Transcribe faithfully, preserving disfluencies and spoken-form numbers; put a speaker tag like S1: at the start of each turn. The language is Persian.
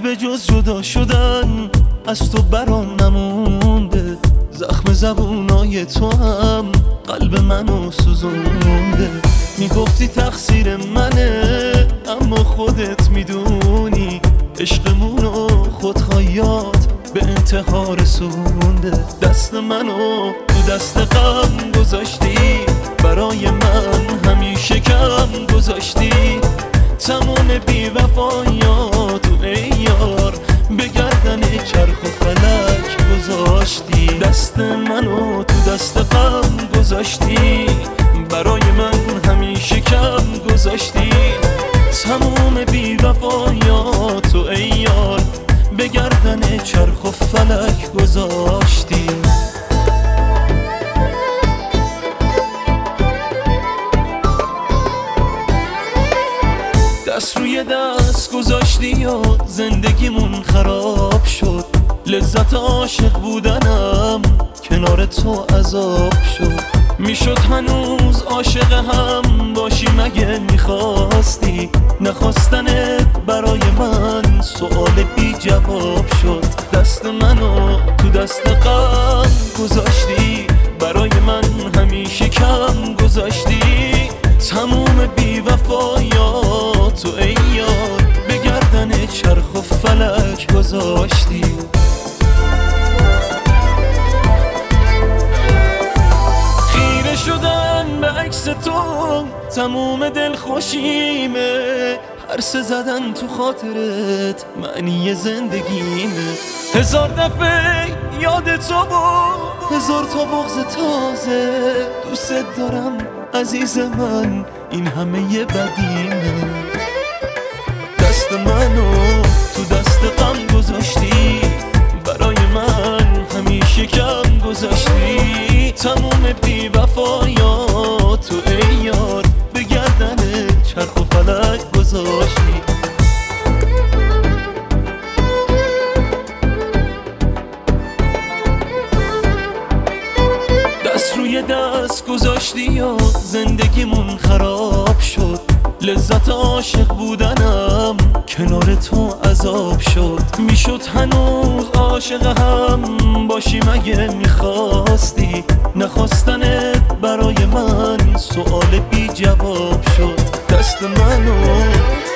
S1: به جز جدا شدن از تو برام نمونده، زخم زبونای تو هم قلب منو سوزونده. میگفتی تقصیر منه اما خودت میدونی عشقمونو خودخواهیات به انتها رسونده. دست منو تو دست غم گذاشتی، برای من همیشه کم گذاشتی. تمام بی وفایاتو ای یار به گردن چرخ و فلک گذاشتی. دست منو تو دست غم گذاشتی، برای من همیشه کم گذاشتی. تمام بی وفایاتو ای یار به گردن چرخ و فلک گذاشتی. دست روی دست گذاشتی و زندگیمون خراب شد. لذت عاشق بودنم کنار تو عذاب شد. میشد هنوز عاشق هم باشی مگه میخواستی؟ نخواستنت برای من سوال بی جواب شد. دست منو تو دست غم گذاشتی، برای من همیشه کم گذاشتی. تموم بی وفایاتو ای یار به گردن چرخ و فلک گذاشتی. خیره شدن به عکس تو تموم دل خوشیمه، هرسه زدن تو خاطرت معنی زندگیمه. هزار دفعه یاد تو بود، هزار تا بغض تازه. دوست دارم عزیز من، این همه یه بدیمه. دست منو تو دست غم گذاشتی، برای من همیشه کم گذاشتی. تموم بی وفایاتو ای یار به گردن چرخ و فلک گذاشتی. دست روی دست گذاشتی و زندگیمون خراب شد. لذت عاشق بودنم کنار تو عذاب شد. میشد هنوز عاشق هم باشی مگه میخواستی؟ نخواستنت برای من سوال بی جواب شد. دست منو